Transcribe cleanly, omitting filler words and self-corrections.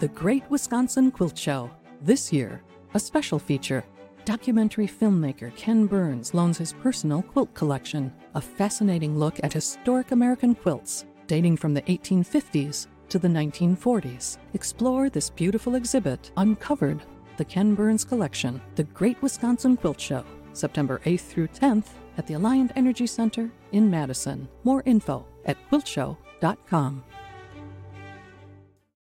The Great Wisconsin Quilt Show. This year, a special feature. Documentary filmmaker Ken Burns loans his personal quilt collection, a fascinating look at historic American quilts dating from the 1850s to the 1940s. Explore this beautiful exhibit uncovered. The Ken Burns Collection, The Great Wisconsin Quilt Show, September 8th through 10th at the Alliant Energy Center in Madison. More info at quiltshow.com.